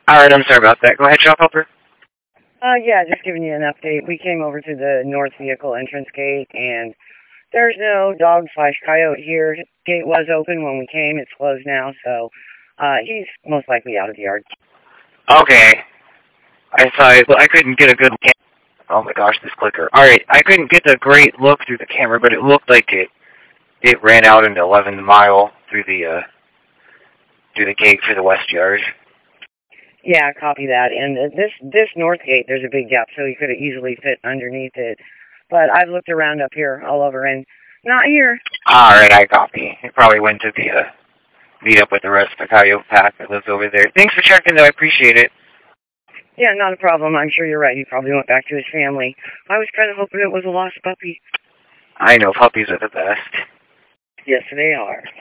Alright, I'm sorry about that. Go ahead, Shop Helper. Yeah, just giving you an update. We came over to the north vehicle entrance gate, and there's no dog/coyote here. Gate was open when we came. It's closed now, so he's most likely out of the yard. Okay. I couldn't get a good look. Oh my gosh, this clicker. Alright, I couldn't get a great look through the camera, but it looked like it ran out into 11th mile through the gate for the west yard. Yeah, copy that. And this north gate, there's a big gap, so he could have easily fit underneath it. But I've looked around up here all over, and not here. Alright, I copy. It probably went to the meet up with the rest of the coyote pack that lives over there. Thanks for checking, though. I appreciate it. Yeah, not a problem. I'm sure you're right. He probably went back to his family. I was kind of hoping it was a lost puppy. I know, puppies are the best. Yes, they are.